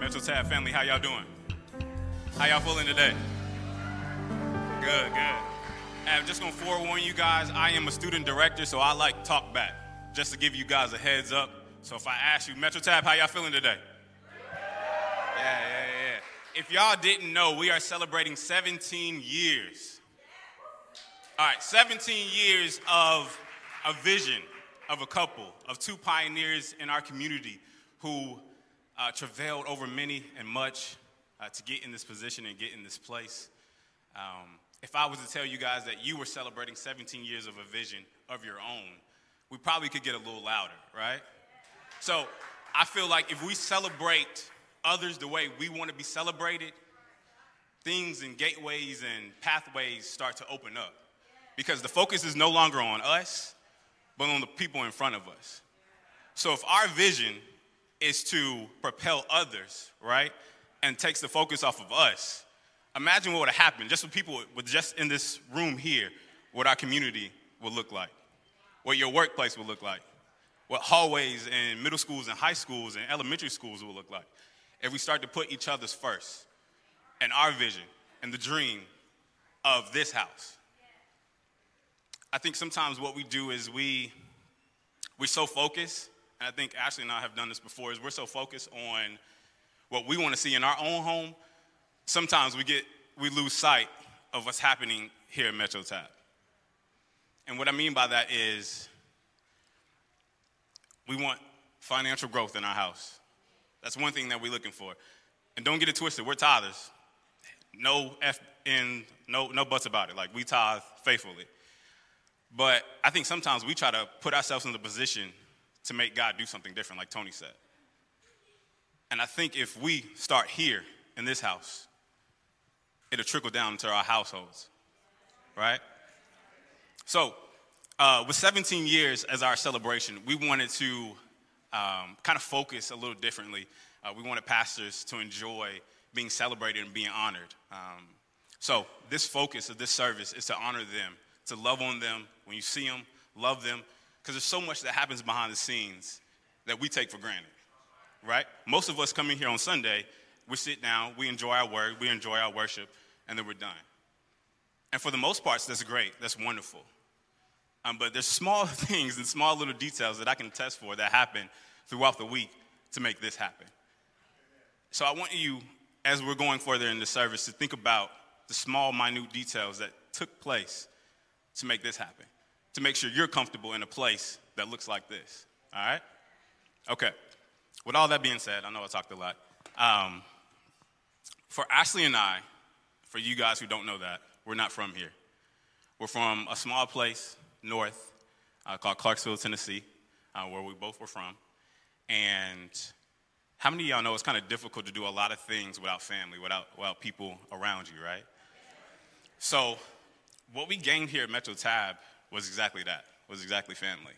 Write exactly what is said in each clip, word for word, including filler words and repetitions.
Metro Tab family, how y'all doing? How y'all feeling today? Good, good. I'm just gonna forewarn you guys, I am a student director, so I like talk back, just to give you guys a heads up. So if I ask you, Metro Tab, how y'all feeling today? Yeah, yeah, yeah. If y'all didn't know, we are celebrating seventeen years. All right, seventeen years of a vision of a couple, of two pioneers in our community who uh, travailed over many and much uh, to get in this position and get in this place. Um, if I was to tell you guys that you were celebrating seventeen years of a vision of your own, we probably could get a little louder, right? So I feel like if we celebrate others the way we want to be celebrated, things and gateways and pathways start to open up. Because the focus is no longer on us, but on the people in front of us. So if our vision is to propel others, right, and takes the focus off of us, imagine what would have happened just with people with just in this room here, what our community would look like, what your workplace would look like, what hallways and middle schools and high schools and elementary schools would look like. If we start to put each other's first and our vision and the dream of this house. I think sometimes what we do is we, we're so focused, and I think Ashley and I have done this before, is we're so focused on what we want to see in our own home, sometimes we get, we lose sight of what's happening here at Metro Tab. And what I mean by that is we want financial growth in our house. That's one thing that we're looking for. And don't get it twisted, we're tithers. No F in, no, no buts about it. Like, we tithe faithfully. But I think sometimes we try to put ourselves in the position to make God do something different, like Tony said. And I think if we start here in this house, it'll trickle down to our households, right? So uh, with seventeen years as our celebration, we wanted to um, kind of focus a little differently. Uh, we wanted pastors to enjoy being celebrated and being honored. Um, so this focus of this service is to honor them, to love on them when you see them, love them, because there's so much that happens behind the scenes that we take for granted, right? Most of us come in here on Sunday, we sit down, we enjoy our word, we enjoy our worship, and then we're done. And for the most part, that's great, that's wonderful. Um, but there's small things and small little details that I can attest for that happen throughout the week to make this happen. So I want you, as we're going further in the service, to think about the small, minute details that took place to make this happen, to make sure you're comfortable in a place that looks like this, all right? Okay, with all that being said, I know I talked a lot. Um, for Ashley and I, for you guys who don't know that, we're not from here. We're from a small place north uh, called Clarksville, Tennessee, uh, where we both were from. And how many of y'all know it's kind of difficult to do a lot of things without family, without, without people around you, right? So what we gained here at Metro Tab was exactly that, was exactly family.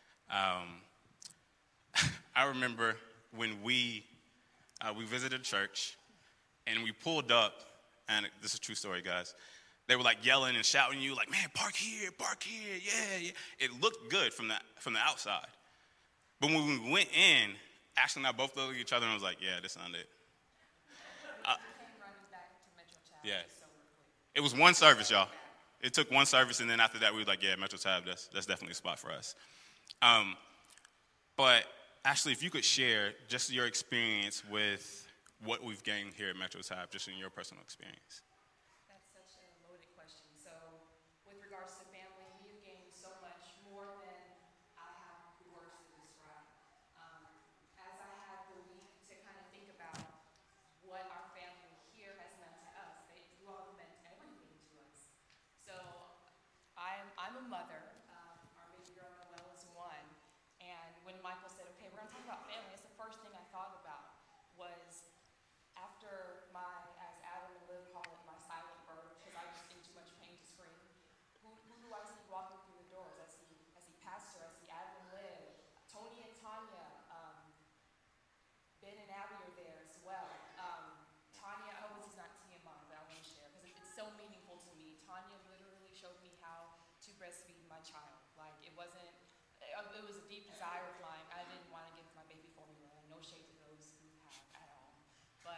Um, I remember when we uh, we visited a church, and we pulled up, and this is a true story, guys. They were like yelling and shouting at you, like, man, park here, park here, yeah, yeah. It looked good from the, from the outside. But when we went in, Ashley and I both looked at each other and was like, yeah, this not it. Uh, yeah. It was one service, y'all. It took one service, and then after that, we were like, yeah, Metro Tab, that's, that's definitely a spot for us. Um, but Ashley, if you could share just your experience with what we've gained here at Metro Tab, just in your personal experience. That's such a loaded question. So with regards to family, we've gained so much more than I have the words to describe. Um, as I had the week to kind of think about what our family here has meant to us, they, you all have meant everything to us. So I'm, I'm a mother. Um, our baby girl Noelle is one. And when Michael said, okay, we're going to talk about family, it's the first thing I thought about was after my, as Adam and Liv call it, my silent birth, because I was in too much pain to scream, who, who do I see walking through the doors? I see, I see Pastor, I see Adam and Liv, Tony and Tanya, um, Ben and Abby are there as well. Um, Tanya, I hope this is not T M I, but I want to share, because it, it's so meaningful to me. Tanya literally showed me how to breastfeed my child. Like, it wasn't, it was a deep desire of mine. I didn't want to give my baby formula. No shade to those who have at all. But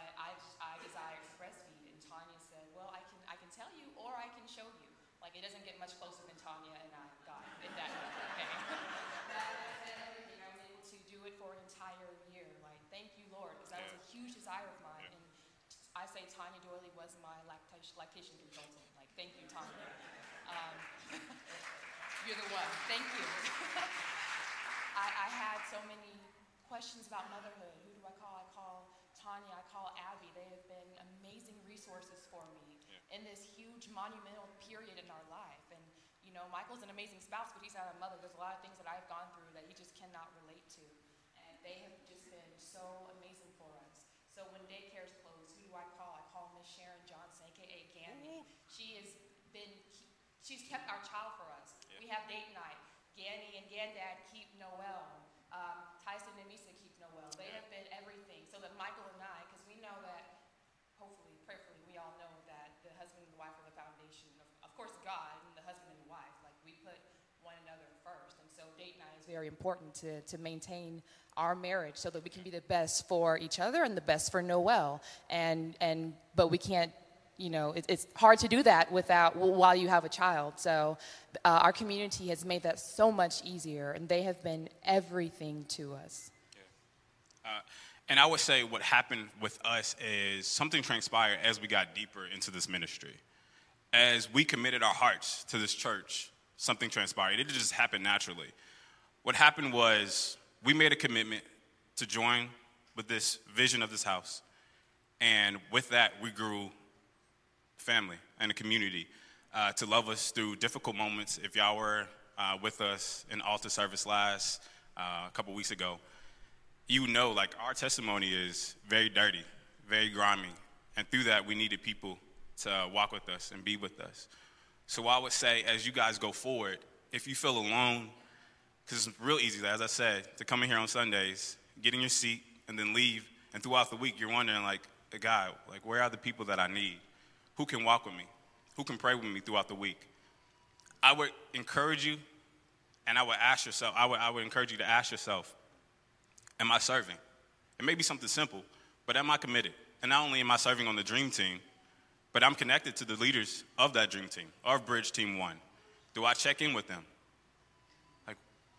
desire of mine. And I say Tanya Doyley was my lactation, lactation consultant. Like, thank you, Tanya. Um, you're the one. Thank you. I, I had so many questions about motherhood. Who do I call? I call Tanya. I call Abby. They have been amazing resources for me yeah. in this huge monumental period in our life. And you know, Michael's an amazing spouse, but he's not a mother. There's a lot of things that I've gone through that he just cannot relate to. And they have just been so amazing for us. So when daycare's closed, who do I call? I call Miss Sharon Johnson, a k a. Gandy. She has been, she's kept our child for us. Yeah. We have date night. Gandy and Gandad keep Noel. Um, Tyson and Misa keep Noel. They have been everything. So that Michael and I, because we know that, hopefully, prayerfully, we all know that the husband and the wife are the foundation of, of course, God and the husband and the wife. Like, we put one another first. And so date night is very important to, to maintain our marriage so that we can be the best for each other and the best for Noel. And, and but we can't, you know, it, it's hard to do that without while you have a child. So uh, our community has made that so much easier, and they have been everything to us. Yeah. Uh, and I would say what happened with us is something transpired as we got deeper into this ministry. As we committed our hearts to this church, something transpired. It didn't just happen naturally. What happened was we made a commitment to join with this vision of this house. And with that, we grew family and a community uh, to love us through difficult moments. If y'all were uh, with us in altar service last uh, a couple weeks ago, you know, like, our testimony is very dirty, very grimy. And through that, we needed people to walk with us and be with us. So I would say, as you guys go forward, if you feel alone, because it's real easy, as I said, to come in here on Sundays, get in your seat, and then leave. And throughout the week, you're wondering, like, God, like, where are the people that I need? Who can walk with me? Who can pray with me throughout the week? I would encourage you, and I would ask yourself, I would, I would encourage you to ask yourself, am I serving? It may be something simple, but am I committed? And not only am I serving on the Dream Team, but I'm connected to the leaders of that Dream Team, of Bridge Team One. Do I check in with them? Like,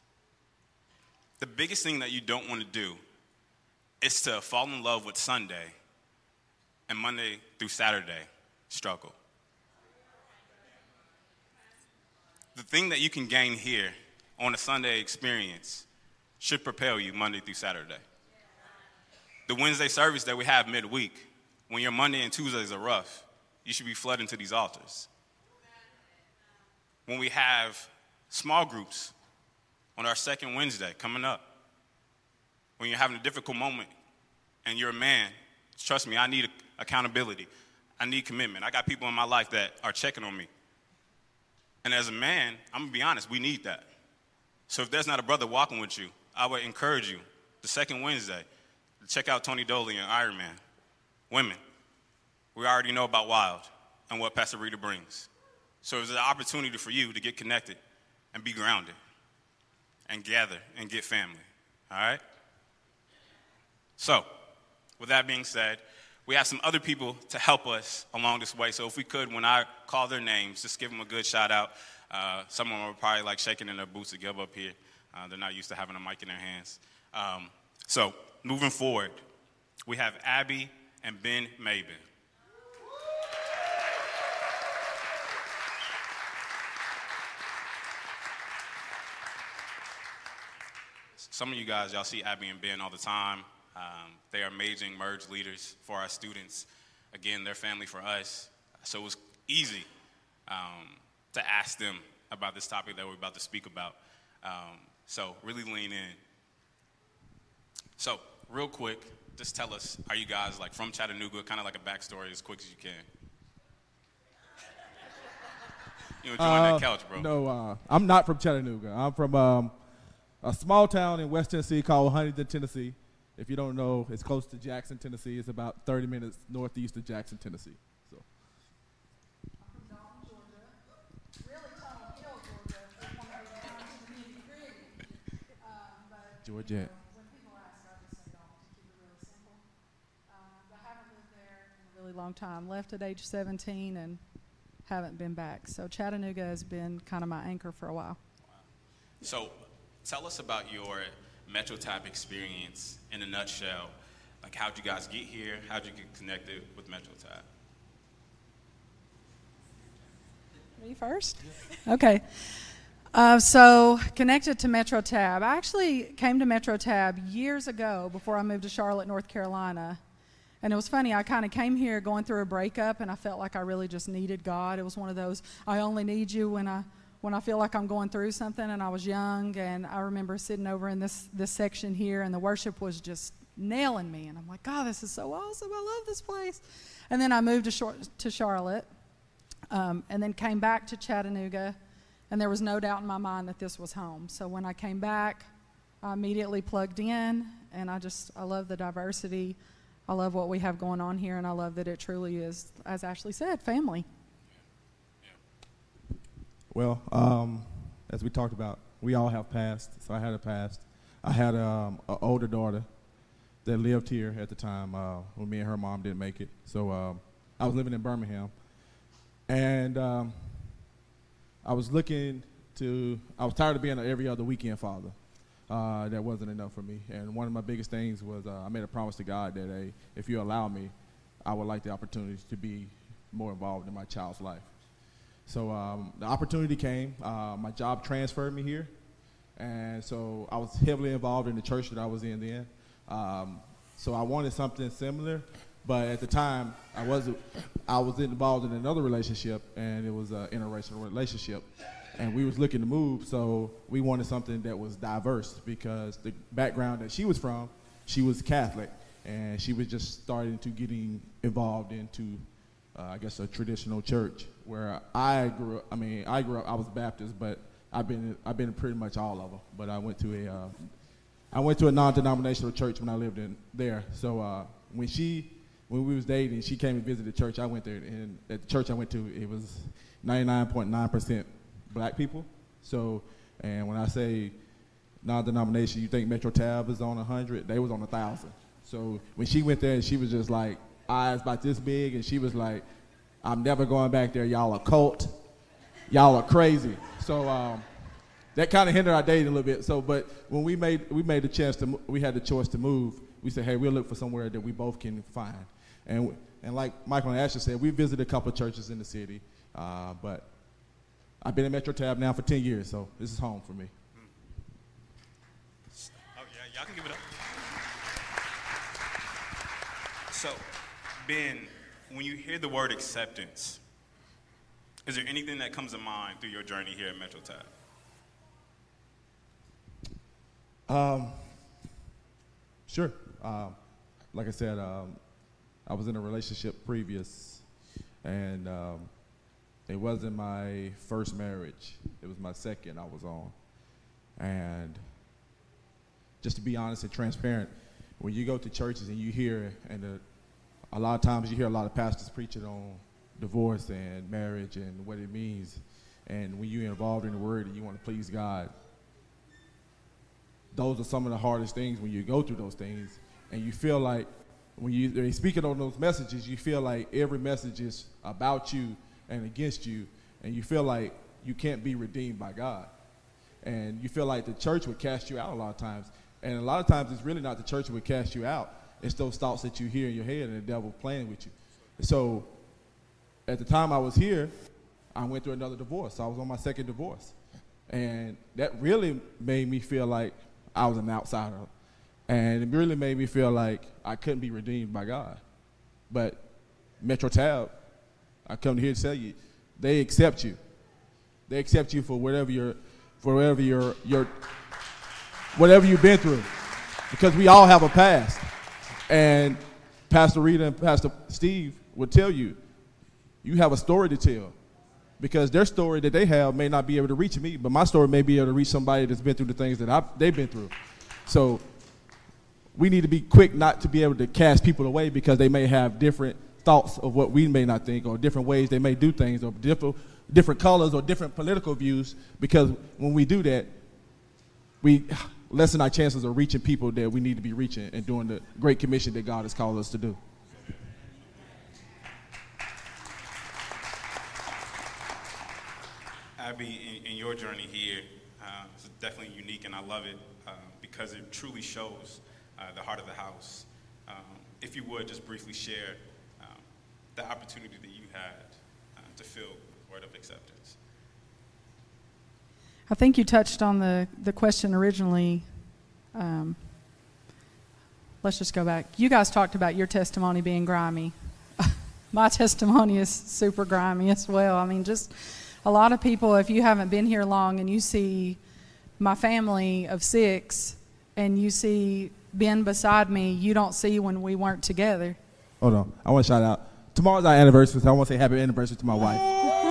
the biggest thing that you don't want to do is to fall in love with Sunday and Monday through Saturday struggle. The thing that you can gain here on a Sunday experience should propel you Monday through Saturday. The Wednesday service that we have midweek, when your Monday and Tuesdays are rough, you should be flooding to these altars. When we have small groups on our second Wednesday coming up, when you're having a difficult moment and you're a man, trust me, I need accountability. I need commitment. I got people in my life that are checking on me. And as a man, I'm going to be honest, we need that. So if there's not a brother walking with you, I would encourage you, the second Wednesday, to check out Tony Doley and Iron Man. Women, we already know about Wild and what Pastor Rita brings. So there's an opportunity for you to get connected and be grounded and gather and get family, all right? So with that being said, we have some other people to help us along this way. So if we could, when I call their names, just give them a good shout out. Uh, some of them are probably like shaking in their boots to give up here. Uh, they're not used to having a mic in their hands. Um, so moving forward, we have Abby and Ben Mabin. Some of you guys, y'all see Abby and Ben all the time. Um, they are amazing merge leaders for our students. Again, they're family for us. So it was easy um, to ask them about this topic that we're about to speak about. Um, so really lean in. So real quick, just tell us, are you guys like from Chattanooga? Kind of like a backstory as quick as you can. You enjoying uh, that couch, bro? No, uh, I'm not from Chattanooga. I'm from um, a small town in West Tennessee called Huntington, Tennessee. If you don't know, it's close to Jackson, Tennessee. It's about thirty minutes northeast of Jackson, Tennessee. So. I'm from Dalton, Georgia. Really, Tunnel Hill, Georgia. It's one of those towns in the nitty-gritty. Um, but, Georgia. You know, when people ask, I just say Dalton to keep it really simple. Um, I haven't lived there in a really long time. Left at age seventeen and haven't been back. So Chattanooga has been kind of my anchor for a while. Wow. So tell us about your Metro type experience in a nutshell. Uh, Like, how'd you guys get here? How'd you get connected with Metro Tab? Me first? Okay. Uh, so, connected to Metro Tab. I actually came to Metro Tab years ago before I moved to Charlotte, North Carolina. And it was funny, I kind of came here going through a breakup, and I felt like I really just needed God. It was one of those, I only need you when I when I feel like I'm going through something, and I was young, and I remember sitting over in this, this section here, and the worship was just nailing me. And I'm like, God, this is so awesome. I love this place. And then I moved to, Char- to Charlotte, um, and then came back to Chattanooga. And there was no doubt in my mind that this was home. So when I came back, I immediately plugged in, and I just, I love the diversity. I love what we have going on here, and I love that it truly is, as Ashley said, family. Well, um, as we talked about, we all have past. So I had a past. I had um, an older daughter that lived here at the time uh, when me and her mom didn't make it. So um, I was living in Birmingham. And um, I was looking to, I was tired of being an every other weekend father. Uh, that wasn't enough for me. And one of my biggest things was uh, I made a promise to God that hey, if you allow me, I would like the opportunity to be more involved in my child's life. So um, the opportunity came. Uh, my job transferred me here. And so I was heavily involved in the church that I was in then. Um, so I wanted something similar. But at the time, I was I was involved in another relationship, and it was an interracial relationship. And we was looking to move, so we wanted something that was diverse because the background that she was from, she was Catholic, and she was just starting to getting involved into, uh, I guess, a traditional church. Where I grew up, I mean, I grew up, I was Baptist, but I've been I've been in pretty much all of them. But I went to a uh, I went to a non-denominational church when I lived in there. So uh, when she when we was dating, she came and visited the church. I went there, and at the church I went to, it was ninety-nine point nine percent black people. So, and when I say non-denomination, you think Metro Tab is on one hundred, they was on one thousand. So when she went there, she was just like, eyes about this big, and she was like, I'm never going back there. Y'all are cult. Y'all are crazy. So um, that kind of hindered our dating a little bit. So, but when we made we made the chance to, we had the choice to move. We said, hey, we'll look for somewhere that we both can find. And and like Michael and Ashley said, we visited a couple of churches in the city, uh, but I've been in Metro Tab now for ten years, so this is home for me. Oh, yeah, y'all can give it up. So, Ben, when you hear the word acceptance, is there anything that comes to mind through your journey here at Metro Tab? Um, sure. Um, like I said, um, I was in a relationship previous, and um, it wasn't my first marriage. It was my second I was on. And just to be honest and transparent, when you go to churches and you hear, and the, a lot of times you hear a lot of pastors preaching on divorce and marriage and what it means, and when you're involved in the word and you want to please God, those are some of the hardest things when you go through those things, and you feel like when you, they're speaking on those messages, you feel like every message is about you and against you, and you feel like you can't be redeemed by God. And you feel like the church would cast you out a lot of times. And a lot of times it's really not the church that would cast you out. It's those thoughts that you hear in your head and the devil playing with you. So at the time I was here, I went through another divorce. I was on my second divorce. And that really made me feel like I was an outsider. And it really made me feel like I couldn't be redeemed by God. But Metro Tab, I come here to tell you, they accept you. They accept you for whatever you're, for whatever you're, you're, whatever you've been through, because we all have a past. And Pastor Rita and Pastor Steve would tell you, you have a story to tell, because their story that they have may not be able to reach me, but my story may be able to reach somebody that's been through the things that I've, they've been through. So we need to be quick not to be able to cast people away because they may have different thoughts of what we may not think, or different ways they may do things, or different different colors or different political views, because when we do that, we lessen our chances of reaching people that we need to be reaching and doing the great commission that God has called us to do. Abby, in, in your journey here, uh, it's definitely unique, and I love it uh, because it truly shows uh, the heart of the house. Um, you would just briefly share um, the opportunity that you had uh, to feel word of acceptance. I think you touched on the, the question originally. Um, let's just go back. You guys talked about your testimony being grimy. My testimony is super grimy as well. I mean, just a lot of people, if you haven't been here long and you see my family of six and you see Ben beside me, you don't see when we weren't together. Hold on. I want to shout out. Tomorrow's our anniversary, so I want to say happy anniversary to my wife.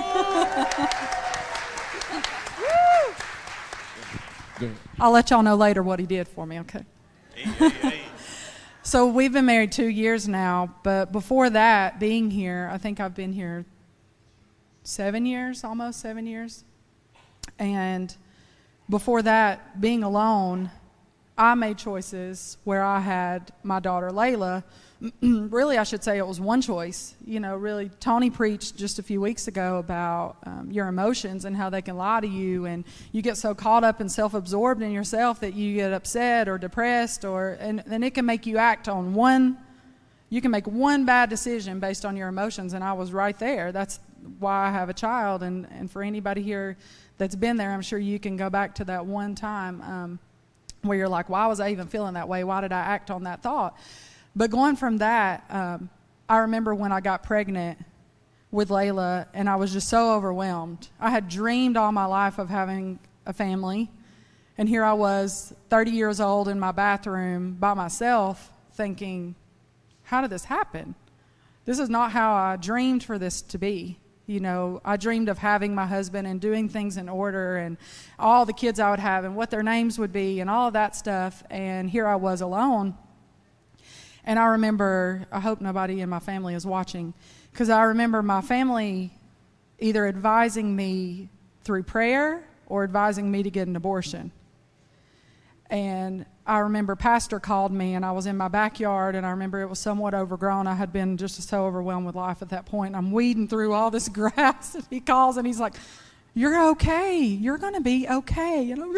I'll let y'all know later what he did for me, okay? Hey, hey, hey. So we've been married two years now, but before that, being here, I think I've been here seven years, almost seven years. And before that, being alone, I made choices where I had my daughter Layla. Really, I should say it was one choice. You know, really, Tony preached just a few weeks ago about um, your emotions and how they can lie to you, and you get so caught up and self-absorbed in yourself that you get upset or depressed, or and then it can make you act on one. You can make one bad decision based on your emotions, and I was right there. That's why I have a child, and, and for anybody here that's been there, I'm sure you can go back to that one time um, where you're like, why was I even feeling that way? Why did I act on that thought? But going from that, um, I remember when I got pregnant with Layla, and I was just so overwhelmed. I had dreamed all my life of having a family, and here I was, thirty years old, in my bathroom by myself, thinking, how did this happen? This is not how I dreamed for this to be. You know, I dreamed of having my husband and doing things in order and all the kids I would have and what their names would be and all of that stuff, and here I was alone. And I remember, I hope nobody in my family is watching, because I remember my family either advising me through prayer or advising me to get an abortion. And I remember Pastor called me, and I was in my backyard, and I remember it was somewhat overgrown. I had been just so overwhelmed with life at that point. I'm weeding through all this grass, and he calls, and he's like, you're okay. You're going to be okay. And I'm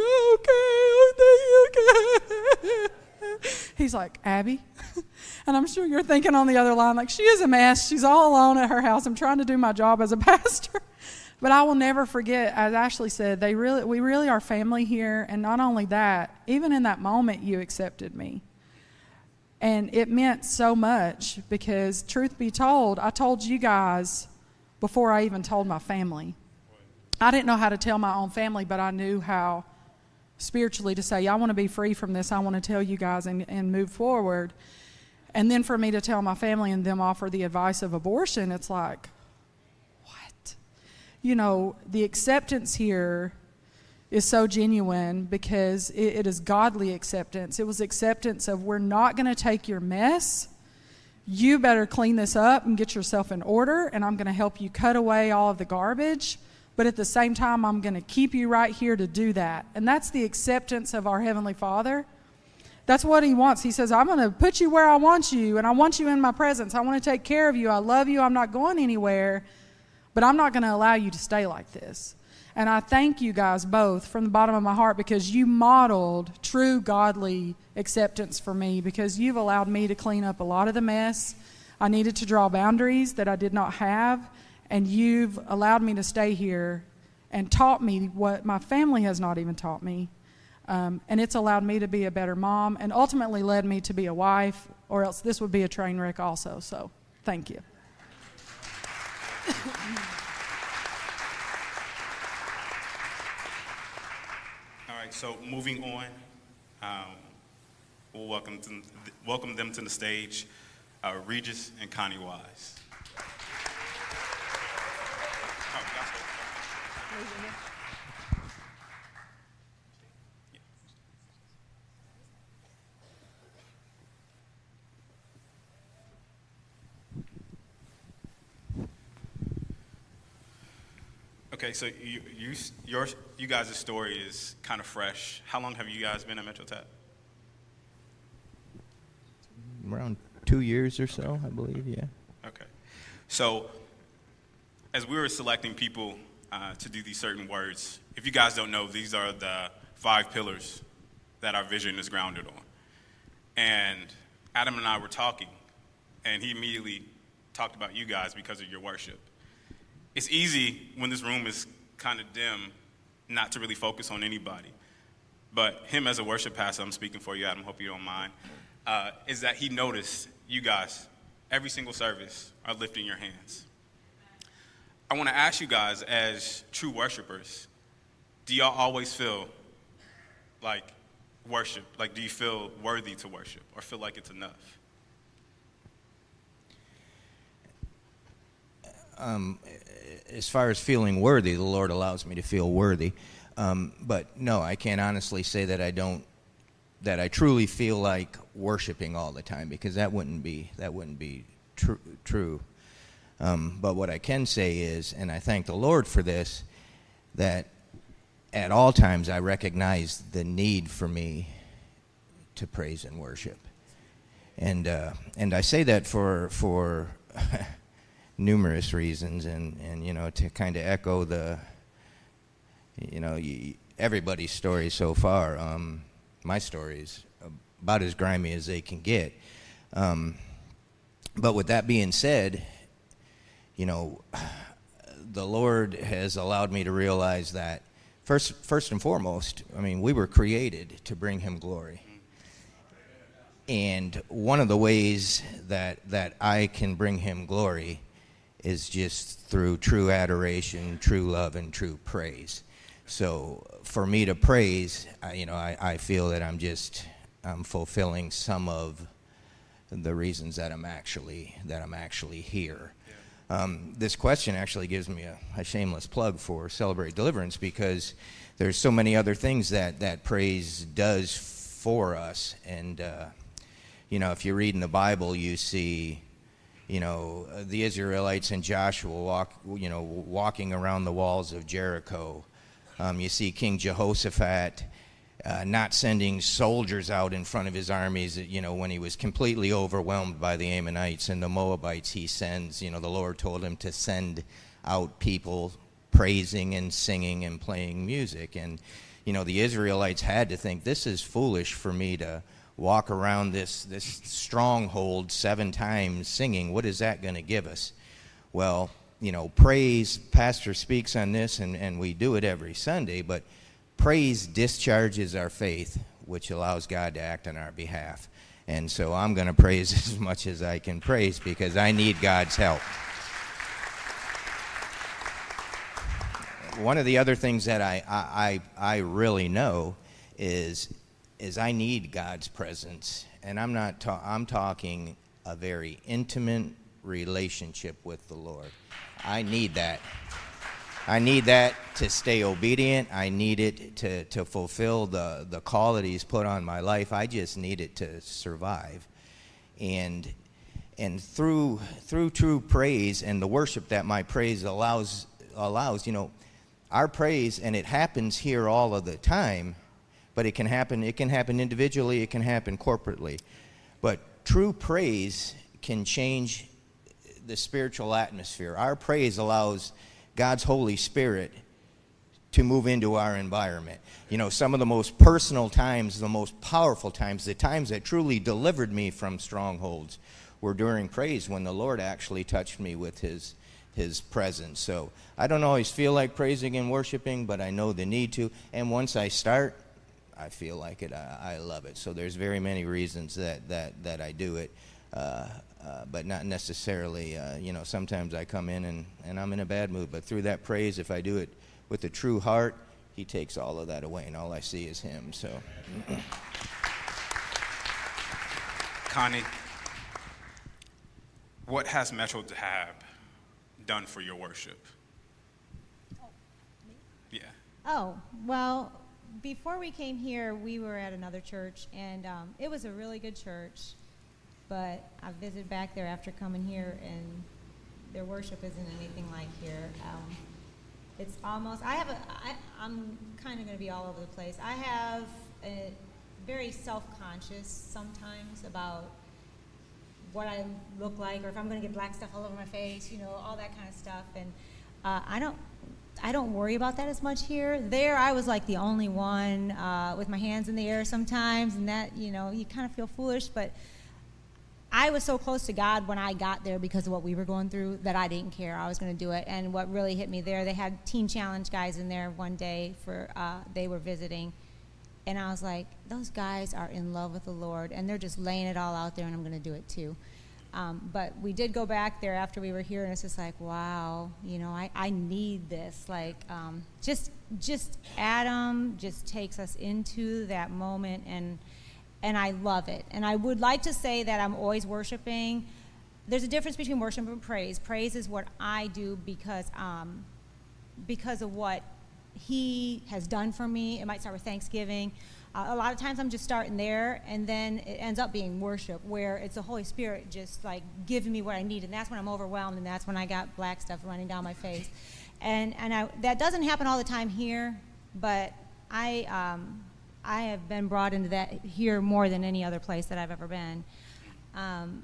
okay. okay. He's like, Abby? And I'm sure you're thinking on the other line, like, she is a mess. She's all alone at her house. I'm trying to do my job as a pastor. But I will never forget, as Ashley said, they really, we really are family here. And not only that, even in that moment, you accepted me. And it meant so much because, truth be told, I told you guys before I even told my family. I didn't know how to tell my own family, but I knew how spiritually to say, I want to be free from this. I want to tell you guys and, and move forward. And then for me to tell my family and them offer the advice of abortion, it's like, what? You know, the acceptance here is so genuine because it, it is godly acceptance. It was acceptance of, we're not going to take your mess. You better clean this up and get yourself in order, and I'm going to help you cut away all of the garbage. But at the same time, I'm going to keep you right here to do that. And that's the acceptance of our Heavenly Father. That's what He wants. He says, I'm going to put you where I want you, and I want you in my presence. I want to take care of you. I love you. I'm not going anywhere, but I'm not going to allow you to stay like this. And I thank you guys both from the bottom of my heart because you modeled true godly acceptance for me, because you've allowed me to clean up a lot of the mess. I needed to draw boundaries that I did not have. And you've allowed me to stay here and taught me what my family has not even taught me. Um, and it's allowed me to be a better mom and ultimately led me to be a wife, or else this would be a train wreck also. So thank you. All right, so moving on, um, we'll welcome, to, welcome them to the stage, uh, Regis and Connie Wise. Okay, so you, you, your, you guys' story is kind of fresh. How long have you guys been at Metro Tap? Around two years or so, I believe, yeah. Okay. So as we were selecting people uh, to do these certain words, if you guys don't know, these are the five pillars that our vision is grounded on. And Adam and I were talking, and he immediately talked about you guys because of your worship. It's easy when this room is kind of dim not to really focus on anybody. But him as a worship pastor, I'm speaking for you, Adam, hope you don't mind, uh, is that he noticed you guys, every single service, are lifting your hands. I want to ask you guys, as true worshipers, do y'all always feel like worship? Like, do you feel worthy to worship or feel like it's enough? Um, as far as feeling worthy, the Lord allows me to feel worthy. Um, but no, I can't honestly say that I don't, that I truly feel like worshiping all the time, because that wouldn't be, that wouldn't be tr- true. Um, but what I can say is, and I thank the Lord for this, that at all times I recognize the need for me to praise and worship. And uh, and I say that for for numerous reasons, and, and you know, to kind of echo the, you know, you, everybody's story so far. Um, my story is about as grimy as they can get. Um, but with that being said, you know, the Lord has allowed me to realize that first, first and foremost, I mean, we were created to bring him glory. And one of the ways that that I can bring him glory is just through true adoration, true love, and true praise. So for me to praise, I, you know, I, I feel that I'm just I'm fulfilling some of the reasons that I'm actually that I'm actually here. Um, this question actually gives me a, a shameless plug for Celebrate Deliverance, because there's so many other things that, that praise does for us. And, uh, you know, if you read in the Bible, you see, you know, the Israelites and Joshua walk, you know, walking around the walls of Jericho. Um, you see King Jehoshaphat Uh, not sending soldiers out in front of his armies, you know, when he was completely overwhelmed by the Ammonites and the Moabites. He sends, you know, the Lord told him to send out people praising and singing and playing music. And, you know, the Israelites had to think, this is foolish for me to walk around this, this stronghold seven times singing. What is that going to give us? Well, you know, praise, Pastor speaks on this, and, and we do it every Sunday, but praise discharges our faith, which allows God to act on our behalf. And so I'm going to praise as much as I can praise, because I need God's help. One of the other things that I I, I really know is is I need God's presence, and I'm not ta- I'm talking a very intimate relationship with the Lord. I need that. I need that to stay obedient. I need it to, to fulfill the, the call that he's put on my life. I just need it to survive. And and through through true praise and the worship that my praise allows allows, you know, our praise, and it happens here all of the time, but it can happen it can happen individually, it can happen corporately. But true praise can change the spiritual atmosphere. Our praise allows God's Holy Spirit to move into our environment. You know, some of the most personal times, the most powerful times, the times that truly delivered me from strongholds were during praise, when the Lord actually touched me with his his presence. So I don't always feel like praising and worshiping, but I know the need to. And once I start, I feel like it. I, I love it. So there's very many reasons that, that, that I do it. Uh, Uh, but not necessarily, uh, you know, sometimes I come in and, and I'm in a bad mood. But through that praise, if I do it with a true heart, he takes all of that away, and all I see is him. So, Connie, what has Metro Dahab done for your worship? Oh, me? Yeah. Oh, well, before we came here, we were at another church, and um, it was a really good church. But I visited back there after coming here, and their worship isn't anything like here. Um, it's almost, I have a, I, I'm kind of going to be all over the place. I have a very self-conscious sometimes about what I look like, or if I'm going to get black stuff all over my face, you know, all that kind of stuff. And uh, I don't, I don't worry about that as much here. There, I was like the only one uh, with my hands in the air sometimes, and that, you know, you kind of feel foolish, but I was so close to God when I got there because of what we were going through that I didn't care. I was going to do it. And what really hit me there, they had Teen Challenge guys in there one day for uh, they were visiting. And I was like, those guys are in love with the Lord, and they're just laying it all out there, and I'm going to do it too. Um, but we did go back there after we were here, and it's just like, wow, you know, I, I need this. Like, um, just just Adam just takes us into that moment, and and I love it. And I would like to say that I'm always worshiping. There's a difference between worship and praise. Praise is what I do because um, because of what he has done for me. It might start with Thanksgiving. Uh, a lot of times I'm just starting there, and then it ends up being worship, where it's the Holy Spirit just like giving me what I need, and that's when I'm overwhelmed, and that's when I got black stuff running down my face. And and I, that doesn't happen all the time here, but I um, I have been brought into that here more than any other place that I've ever been. Um,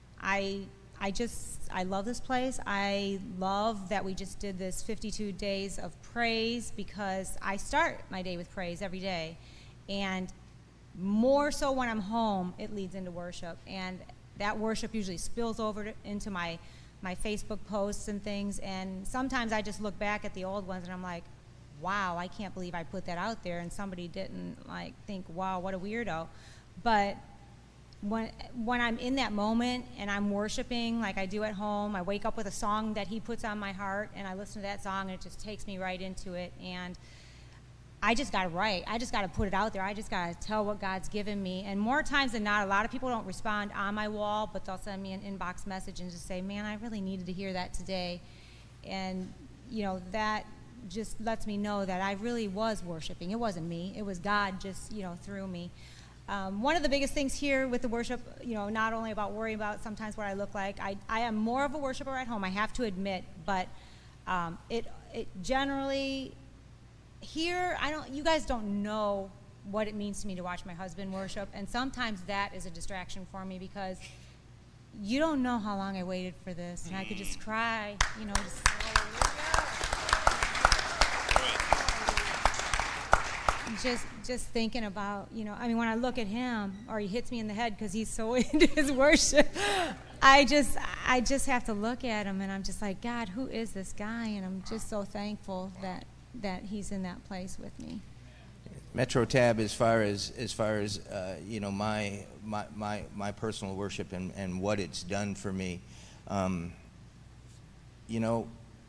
I I just, I love this place. I love that we just did this fifty-two days of praise, because I start my day with praise every day. And more so when I'm home, it leads into worship. And that worship usually spills over to, into my, my Facebook posts and things. And sometimes I just look back at the old ones and I'm like, wow, I can't believe I put that out there. And somebody didn't like think, wow, what a weirdo. But when when I'm in that moment and I'm worshiping like I do at home, I wake up with a song that he puts on my heart, and I listen to that song, and it just takes me right into it. And I just got to write. I just got to put it out there. I just got to tell what God's given me. And more times than not, a lot of people don't respond on my wall, but they'll send me an inbox message and just say, man, I really needed to hear that today. And, you know, that just lets me know that I really was worshiping. It wasn't me. It was God just, you know, through me. Um, one of the biggest things here with the worship, you know, not only about worrying about sometimes what I look like, I, I am more of a worshiper at home, I have to admit, but um, it, it generally... Here, I don't. You guys don't know what it means to me to watch my husband worship, and sometimes that is a distraction for me, because you don't know how long I waited for this, and I could just cry, you know. Just, just, just thinking about, you know. I mean, when I look at him, or he hits me in the head because he's so into his worship, I just, I just have to look at him, and I'm just like, God, who is this guy? And I'm just so thankful that. that he's in that place with me. Metro Tab, as far as as far as uh, you know, my my my my personal worship and, and what it's done for me, um, you know,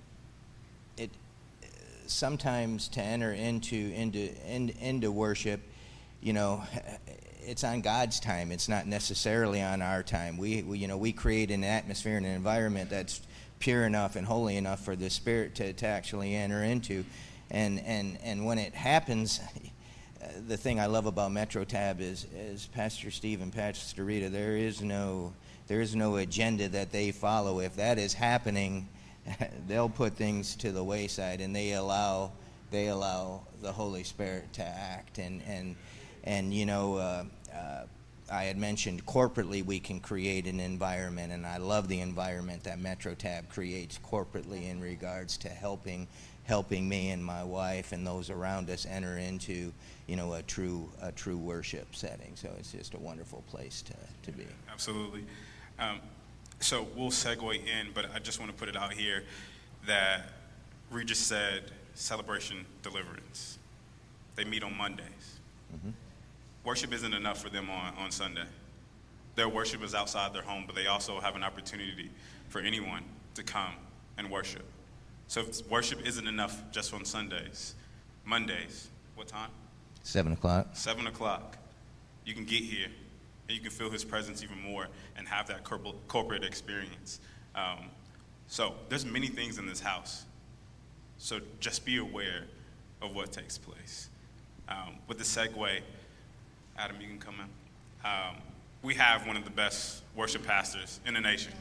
it sometimes to enter into into in, into worship, you know, it's on God's time. It's not necessarily on our time. We, we you know we create an atmosphere and an environment that's pure enough and holy enough for the Spirit to, to actually enter into. And, and and when it happens, the thing I love about Metro Tab is, is Pastor Steve and Pastor Rita, there is no there is no agenda that they follow. If that is happening, they'll put things to the wayside, and they allow they allow the Holy Spirit to act. And and and you know, uh, uh, I had mentioned corporately we can create an environment, and I love the environment that Metro Tab creates corporately in regards to helping. helping me and my wife and those around us enter into, you know, a true a true worship setting. So it's just a wonderful place to, to be. Absolutely. Um, so we'll segue in, but I just want to put it out here that Regis said Celebration Deliverance. They meet on Mondays. Mm-hmm. Worship isn't enough for them on, on Sunday. Their worship is outside their home, but they also have an opportunity for anyone to come and worship. So if worship isn't enough just on Sundays, Mondays, what time? Seven o'clock. Seven o'clock. You can get here, and you can feel his presence even more and have that corporate experience. Um, so there's many things in this house. So just be aware of what takes place. Um, with the segue, Adam, you can come in. Um, we have one of the best worship pastors in the nation.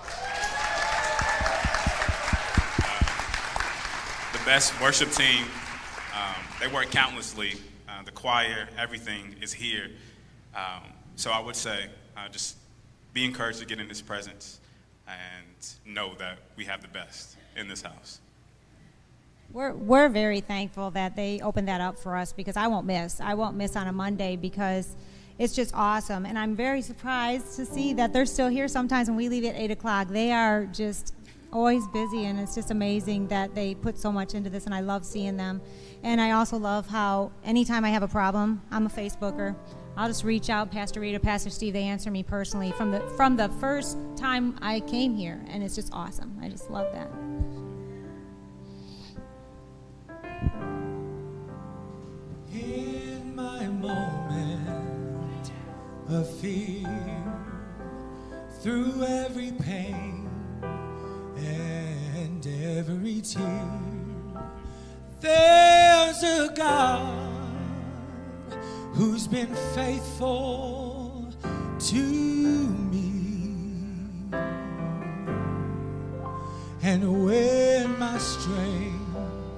The best worship team. Um, they work countlessly. Uh, the choir, everything is here. Um, so I would say, uh, just be encouraged to get in his presence and know that we have the best in this house. We're we're very thankful that they opened that up for us, because I won't miss. I won't miss on a Monday, because it's just awesome. And I'm very surprised to see that they're still here sometimes when we leave at eight o'clock. They are just always busy, and it's just amazing that they put so much into this, and I love seeing them. And I also love how anytime I have a problem, I'm a Facebooker. I'll just reach out, Pastor Rita, Pastor Steve, they answer me personally from the from the first time I came here, and it's just awesome. I just love that. In my moment of fear, through every pain and every tear, there's a God who's been faithful to me. And when my strength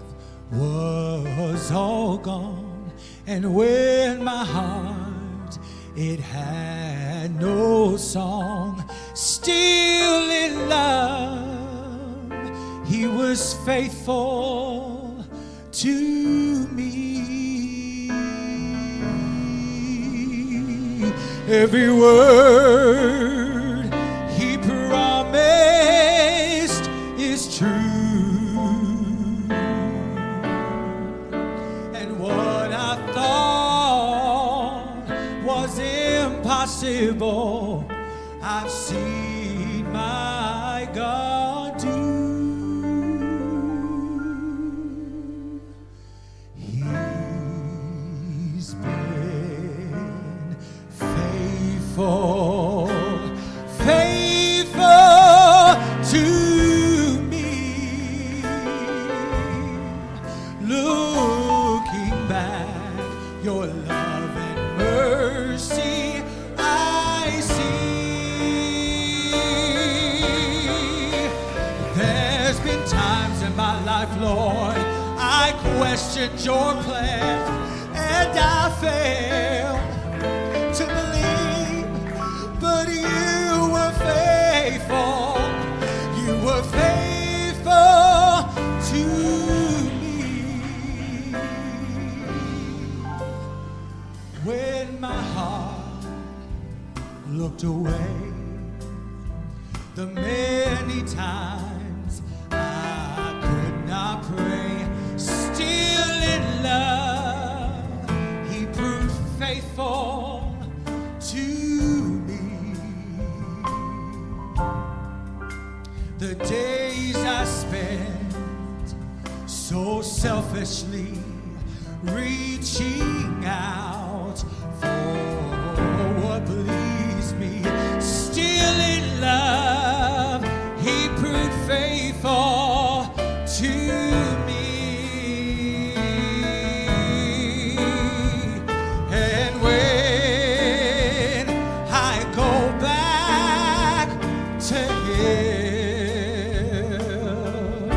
was all gone, and when my heart, it had no song, still in love, he was faithful to me. Every word he promised is true, and what I thought was impossible, I've seen my God do. He's been faithful, faithful to me. Looking back, your love and mercy I see. There's been times in my life, Lord, I questioned your plan, and I failed to believe, but you were faithful, you were faithful to me. When my heart looked away, the many times I could not pray, still in love, he proved faithful to me. The days I spent so selfishly reaching out for what pleased me, still in love, he proved faithful to me. And when I go back to him,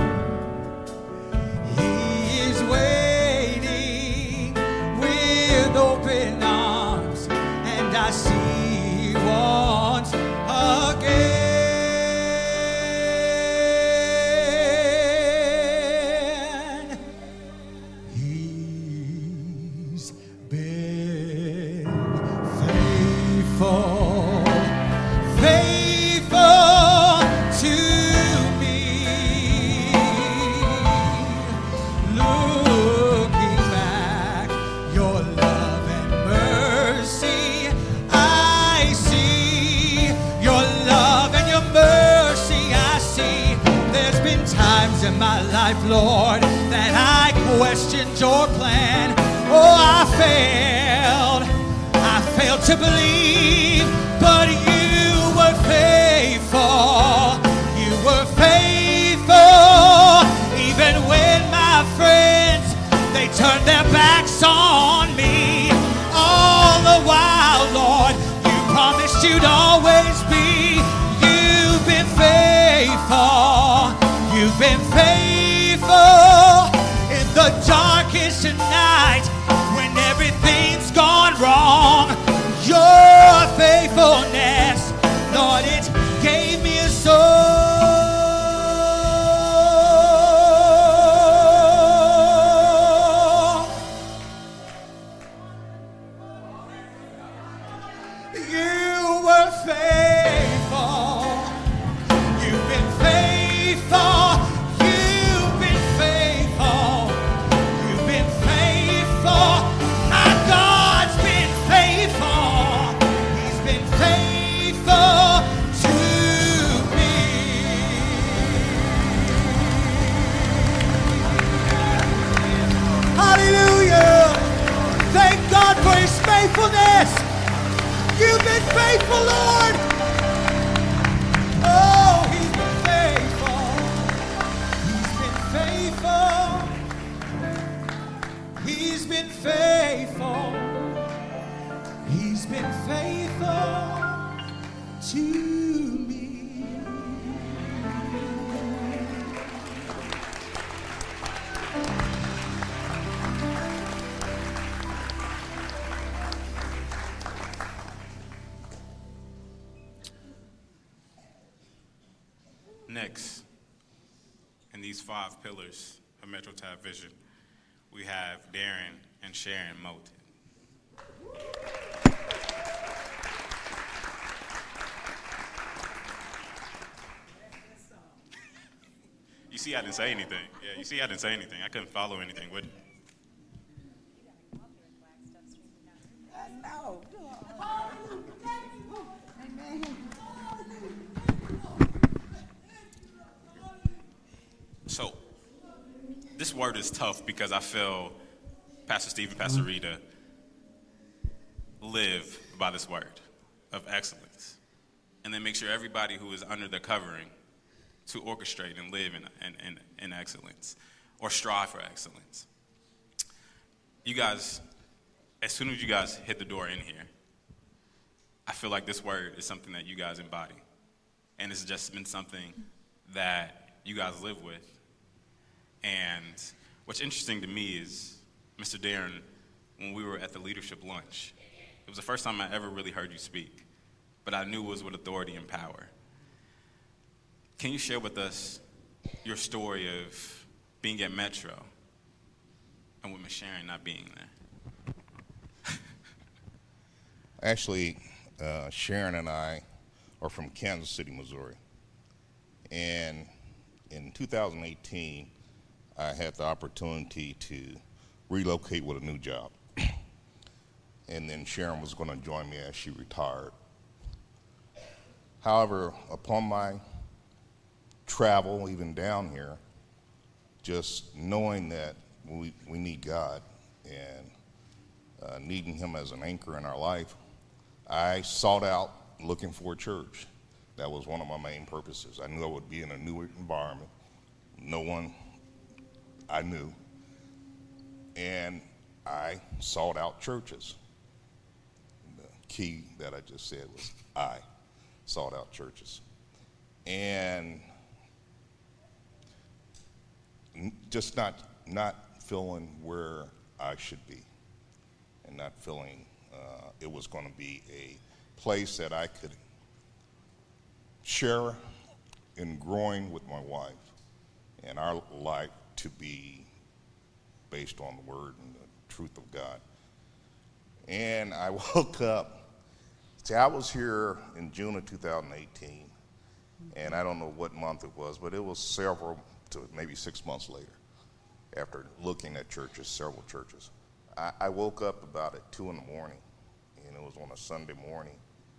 he is waiting with open arms, and I see once again. He's been faithful, faithful to me. Looking back, your love and mercy I see. Your love and your mercy I see. There's been times in my life, Lord, that I questioned your plan. Oh, I failed. I failed to believe, but you were faithful. You were faithful, even when my friends, they turned their backs on me. All the while, Lord, you promised you'd always be. You've been faithful. You've been faithful in the darkest of night when everything's gone wrong. Your faithfulness, Lord, it gave me a soul. faithful, Lord. Oh, he's been faithful. He's been faithful. He's been faithful. He's been faithful to me. Next, in these five pillars of Metro Tab Vision, we have Darren and Sharon Moten. You see, I didn't say anything. Yeah, you see, I didn't say anything. I couldn't follow anything with it. No. So, this word is tough because I feel Pastor Steve and Pastor Rita live by this word of excellence. And then make sure everybody who is under the covering to orchestrate and live in, in, in, in excellence or strive for excellence. You guys, as soon as you guys hit the door in here, I feel like this word is something that you guys embody. And it's just been something that you guys live with. And what's interesting to me is, Mister Darren, when we were at the leadership lunch, it was the first time I ever really heard you speak, but I knew it was with authority and power. Can you share with us your story of being at Metro and with Miz Sharon not being there? Actually, uh, Sharon and I are from Kansas City, Missouri. And in two thousand eighteen, I had the opportunity to relocate with a new job. And then Sharon was going to join me as she retired. However, upon my travel, even down here, just knowing that we, we need God and uh, needing Him as an anchor in our life, I sought out looking for a church. That was one of my main purposes. I knew I would be in a new environment, no one I knew, and I sought out churches. The key that I just said was I sought out churches. And just not not feeling where I should be, and not feeling uh, it was going to be a place that I could share in growing with my wife, and our life to be based on the Word and the truth of God. And I woke up. See, I was here in June of two thousand eighteen, and I don't know what month it was, but it was several to maybe six months later, after looking at churches, several churches. I, I woke up about at two in the morning, and it was on a Sunday morning.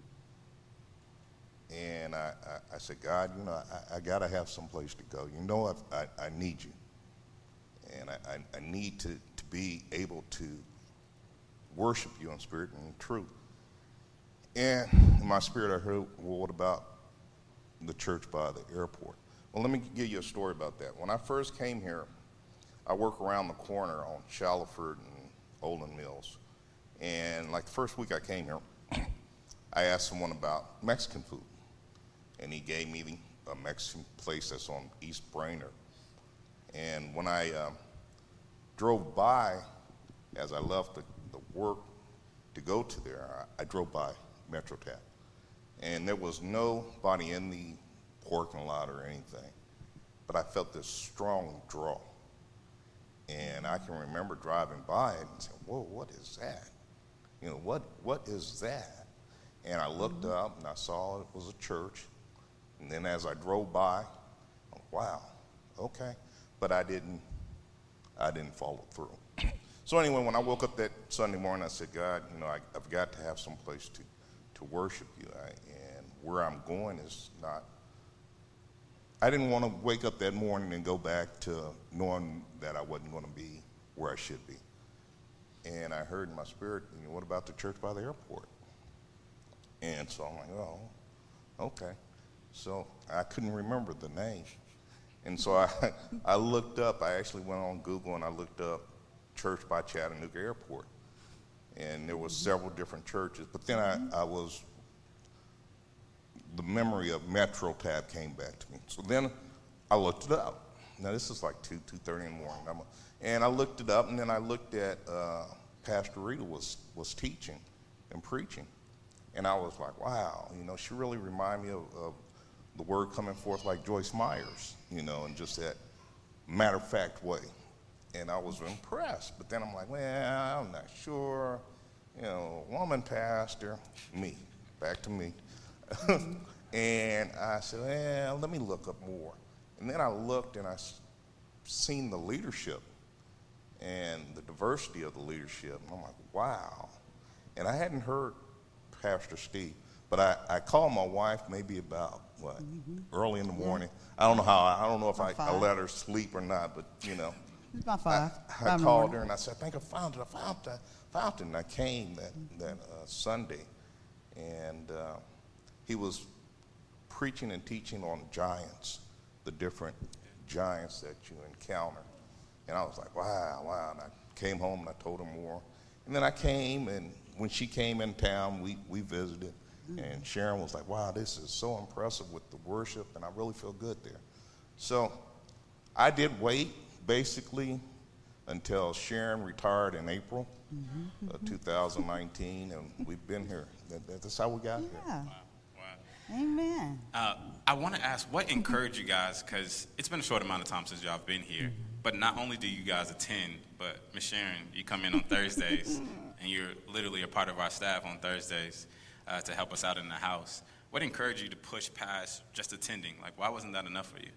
And I, I, I said, God, you know, I, I got to have some place to go. You know, I, I, I need you. And I, I, I need to, to be able to worship you in spirit and in truth. And in my spirit, I heard, well, what about the church by the airport? Well, let me give you a story about that. When I first came here, I work around the corner on Shallowford and Olin Mills. And like the first week I came here, I asked someone about Mexican food. And he gave me the, a Mexican place that's on East Brainerd. And when I uh, drove by, as I left the, the work to go to there, I, I drove by Metro Tab. And there was nobody in the parking lot or anything. But I felt this strong draw. And I can remember driving by it and saying, whoa, what is that? You know, what what is that? And I looked mm-hmm. up and I saw it was a church. And then as I drove by, oh, wow, okay. But I didn't, I didn't follow through. So anyway, when I woke up that Sunday morning, I said, God, you know, I, I've got to have some place to, to worship you. I, and where I'm going is not, I didn't want to wake up that morning and go back to knowing that I wasn't going to be where I should be. And I heard in my spirit, you know, what about the church by the airport? And so I'm like, oh, okay. So I couldn't remember the name. And so I, I looked up, I actually went on Google and I looked up Church by Chattanooga Airport. And there was several different churches. But then I, I was, the memory of MetroTab came back to me. So then I looked it up. Now this is like two, two thirty in the morning. I'm a, and I looked it up, and then I looked at uh, Pastor Rita was, was teaching and preaching. And I was like, wow, you know, she really reminded me of, of the word coming forth like Joyce Myers, you know, in just that matter-of-fact way. And I was impressed. But then I'm like, well, I'm not sure. You know, woman pastor, me, back to me. And I said, well, let me look up more. And then I looked and I s- seen the leadership and the diversity of the leadership. And I'm like, wow. And I hadn't heard Pastor Steve, but I, I called my wife maybe about, what, mm-hmm. early in the morning. Yeah. I don't know how, I, I don't know if I, I let her sleep or not, but, you know. It's about five. I, I called her and I said, I think I found it, I found it, I found it. And I came that, that uh, Sunday, and uh, he was preaching and teaching on giants, the different giants that you encounter. And I was like, wow, wow. And I came home and I told her more. And then I came, and when she came in town, we, we visited. Mm-hmm. And Sharon was like, wow, this is so impressive with the worship, and I really feel good there. So I did wait, basically, until Sharon retired in April mm-hmm. of two thousand nineteen, and we've been here. That, that's how we got yeah. here. Wow. Wow. Amen. Uh, I want to ask, what encouraged you guys, because it's been a short amount of time since y'all have been here, mm-hmm. but not only do you guys attend, but Miz Sharon, you come in on Thursdays, and you're literally a part of our staff on Thursdays uh, to help us out in the house. What encouraged you to push past just attending? Like, why wasn't that enough for you?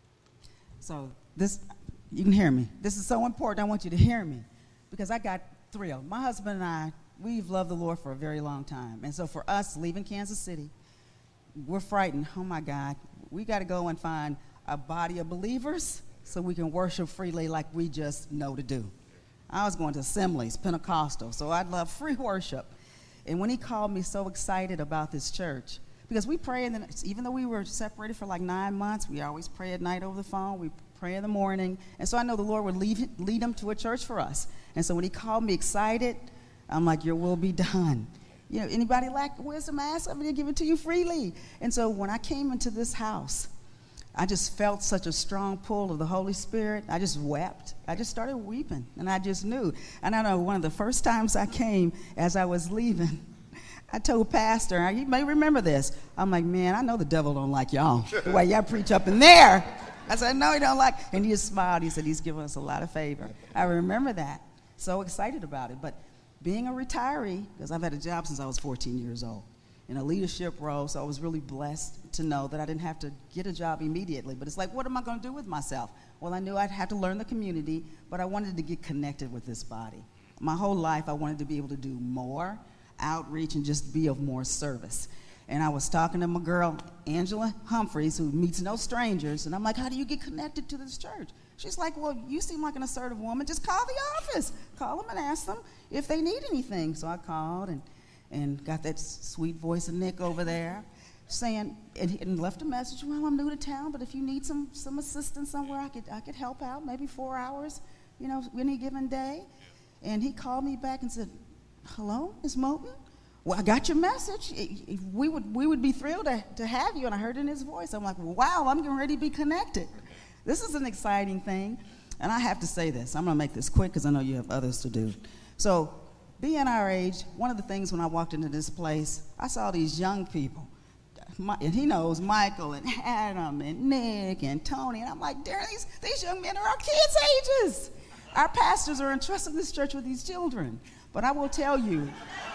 So this, you can hear me. This is so important. I want you to hear me, because I got thrilled. My husband and I, we've loved the Lord for a very long time. And so for us leaving Kansas City, we're frightened. Oh, my God. We got to go and find a body of believers so we can worship freely like we just know to do. I was going to assemblies, Pentecostal, so I'd love free worship. And when he called me so excited about this church, because we pray, in the, even though we were separated for like nine months, we always pray at night over the phone. We pray in the morning. And so I know the Lord would lead, lead him to a church for us. And so when he called me excited, I'm like, your will be done. You know, anybody lack wisdom, ask, I'm going to give it to you freely. And so when I came into this house, I just felt such a strong pull of the Holy Spirit. I just wept. I just started weeping, and I just knew. And I know one of the first times I came, as I was leaving, I told Pastor, you may remember this, I'm like, man, I know the devil don't like y'all, the way y'all preach up in there. I said, no, he don't like, and he just smiled. He said, he's giving us a lot of favor. I remember that. So excited about it. But being a retiree, because I've had a job since I was fourteen years old, in a leadership role, so I was really blessed to know that I didn't have to get a job immediately. But it's like, what am I going to do with myself? Well, I knew I'd have to learn the community, but I wanted to get connected with this body. My whole life, I wanted to be able to do more outreach and just be of more service. And I was talking to my girl, Angela Humphreys, who meets no strangers, and I'm like, how do you get connected to this church? She's like, well, you seem like an assertive woman. Just call the office. Call them and ask them if they need anything. So I called and, and got that sweet voice of Nick over there saying, and, and left a message, well, I'm new to town, but if you need some, some assistance somewhere, I could, I could help out, maybe four hours, you know, any given day. And he called me back and said, hello, Miz Moten? Well, I got your message. We would we would be thrilled to, to have you. And I heard in his voice, I'm like, wow, I'm getting ready to be connected. This is an exciting thing. And I have to say this. I'm going to make this quick because I know you have others to do. So being our age, one of the things when I walked into this place, I saw these young people. My, and he knows Michael and Adam and Nick and Tony. And I'm like, darn, these, these young men are our kids' ages. Our pastors are entrusting this church with these children. But I will tell you,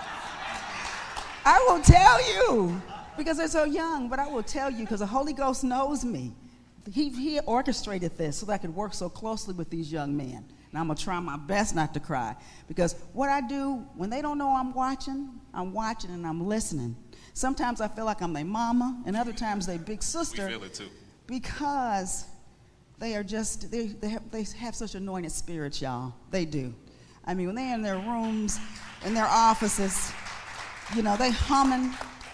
I will tell you, because they're so young, but I will tell you, because the Holy Ghost knows me. He, he orchestrated this so that I could work so closely with these young men. And I'm going to try my best not to cry. Because what I do, when they don't know I'm watching, I'm watching and I'm listening. Sometimes I feel like I'm their mama, and other times their big sister. We feel it too. Because they are just, they, they, have, they have such anointed spirits, y'all. They do. I mean, when they're in their rooms, in their offices, you know, they humming,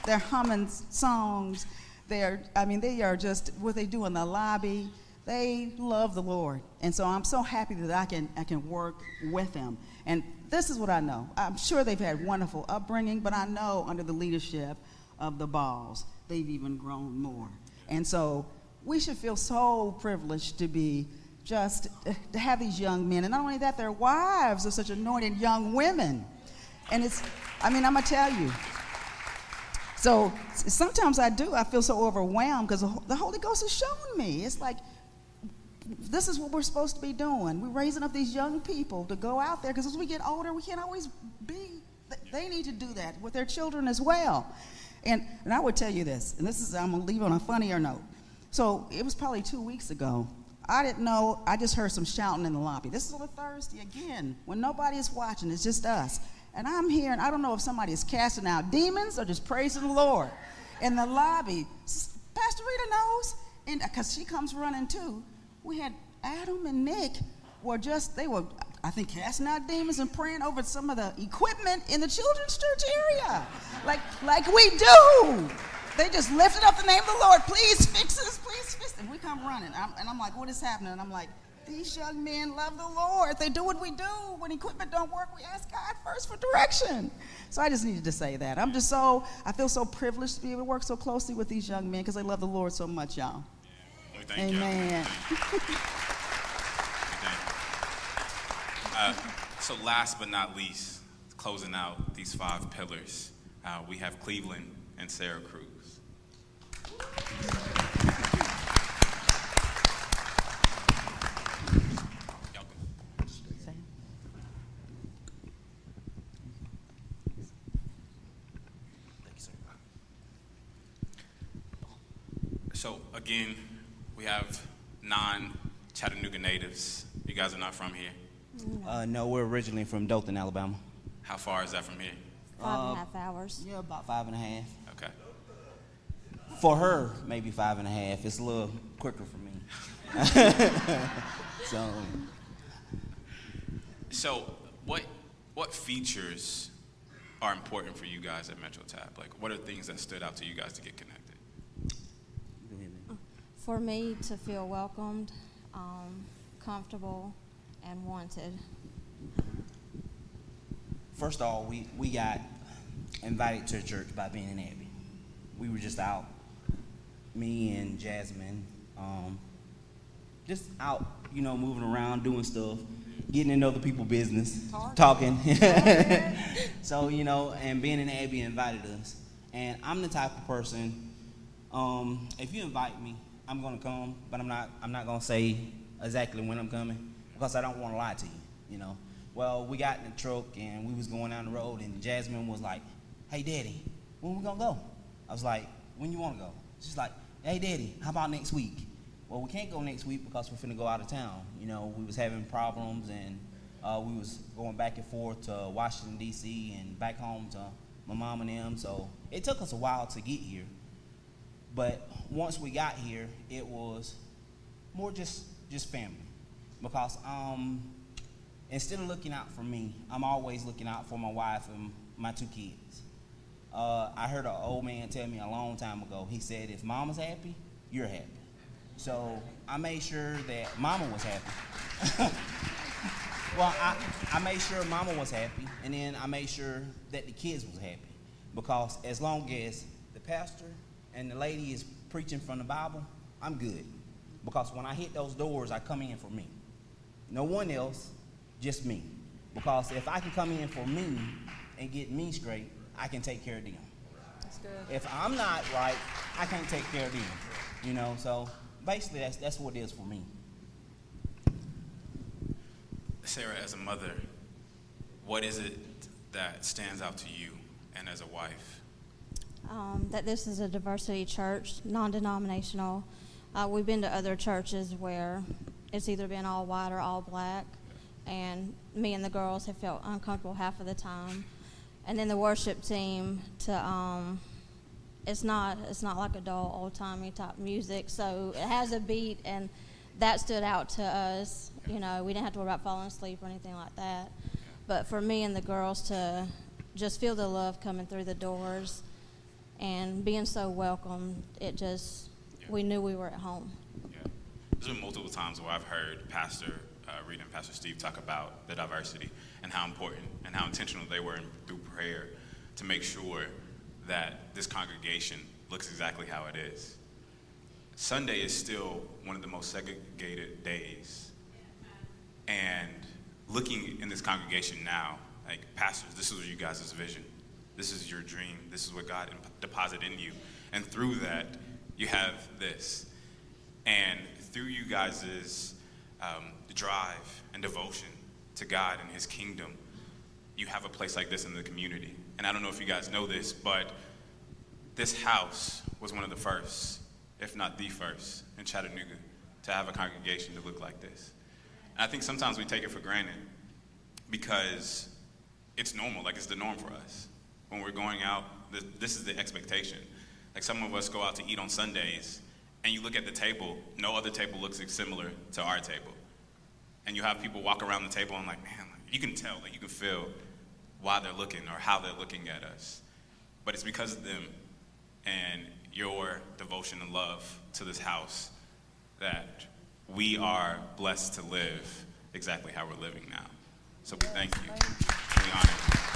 they're humming songs. They're, I mean, they are just, what they do in the lobby, they love the Lord. And so I'm so happy that I can, I can work with them. And this is what I know. I'm sure they've had wonderful upbringing, but I know under the leadership of the Balls, they've even grown more. And so we should feel so privileged to be just, to have these young men. And not only that, their wives are such anointed young women. And it's, I mean, I'm going to tell you. So sometimes I do, I feel so overwhelmed because the Holy Ghost has shown me. It's like, this is what we're supposed to be doing. We're raising up these young people to go out there because as we get older, we can't always be, they need to do that with their children as well. And, and I would tell you this, and this is, I'm going to leave on a funnier note. So it was probably two weeks ago. I didn't know, I just heard some shouting in the lobby. This is on a Thursday again, when nobody is watching, it's just us. And I'm here, and I don't know if somebody is casting out demons or just praising the Lord. In the lobby, Pastor Rita knows, and because she comes running too. We had Adam and Nick were just, they were, I think, casting out demons and praying over some of the equipment in the children's church area. Like, like we do. They just lifted up the name of the Lord. Please fix this, please fix it. And we come running. I'm, and I'm like, what is happening? And I'm like, these young men love the Lord. They do what we do. When equipment don't work, we ask God first for direction. So I just needed to say that. I'm just so, I feel so privileged to be able to work so closely with these young men because they love the Lord so much, y'all. Yeah. Thank Amen. You. uh, so last but not least, closing out these five pillars, uh, we have Cleveland and Sarah Cruz. So again, we have non-Chattanooga natives. You guys are not from here? Uh, no, we're originally from Dothan, Alabama. How far is that from here? Five and Uh, a half hours. Yeah, about five and a half. Okay. For her, maybe five and a half. It's a little quicker for me. so, So what what features are important for you guys at Metro Tab? Like, what are things that stood out to you guys to get connected? For me to feel welcomed, um, comfortable, and wanted. first of all, we, we got invited to church by Ben and Abby. We were just out, me and Jasmine, um, just out, you know, moving around, doing stuff, getting into other people's business, talking. So, you know, and Ben and Abby invited us. And I'm the type of person, um, if you invite me, I'm gonna come, but I'm not I'm not gonna say exactly when I'm coming because I don't wanna lie to you, you know. Well, we got in the truck and we was going down the road and Jasmine was like, hey Daddy, when we gonna go? I was like, when you wanna go? She's like, hey Daddy, how about next week? Well, we can't go next week because we're finna go out of town. You know, we was having problems and uh, we was going back and forth to Washington, D C and back home to my mom and them. So it took us a while to get here. But once we got here, it was more just, just family. Because um, instead of looking out for me, I'm always looking out for my wife and my two kids. Uh, I heard an old man tell me a long time ago, he said, if mama's happy, you're happy. So I made sure that mama was happy. Well, I, I made sure mama was happy, and then I made sure that the kids was happy. Because as long as the pastor and the lady is preaching from the Bible, I'm good. Because when I hit those doors, I come in for me. No one else, just me. Because if I can come in for me and get me straight, I can take care of them. That's good. If I'm not right, I can't take care of them. You know, so basically that's that's what it is for me. Sarah, as a mother, what is it that stands out to you and as a wife? Um, that this is a diversity church, non-denominational. Uh, we've been to other churches where it's either been all white or all black, and me and the girls have felt uncomfortable half of the time. And then the worship team, to um, it's not it's not like a dull old-timey type music, so it has a beat, and that stood out to us. You know, we didn't have to worry about falling asleep or anything like that. But for me and the girls to just feel the love coming through the doors, and being so welcome, it just, Yeah. we knew we were at home. Yeah. There's been multiple times where I've heard Pastor uh, Reed and Pastor Steve talk about the diversity and how important and how intentional they were in, through prayer to make sure that this congregation looks exactly how it is. Sunday is still one of the most segregated days. And looking in this congregation now, like, pastors, this is you guys' vision. This is your dream. This is what God imp- deposited in you. And through that, you have this. And through you guys' um, drive and devotion to God and his kingdom, you have a place like this in the community. And I don't know if you guys know this, but this house was one of the first, if not the first, in Chattanooga to have a congregation to look like this. And I think sometimes we take it for granted because it's normal, like it's the norm for us. When we're going out, this is the expectation. Like, some of us go out to eat on Sundays, and you look at the table, no other table looks similar to our table. And you have people walk around the table and like, man, you can tell, like you can feel why they're looking or how they're looking at us. But it's because of them and your devotion and love to this house that we are blessed to live exactly how we're living now. So we thank you. We honor you.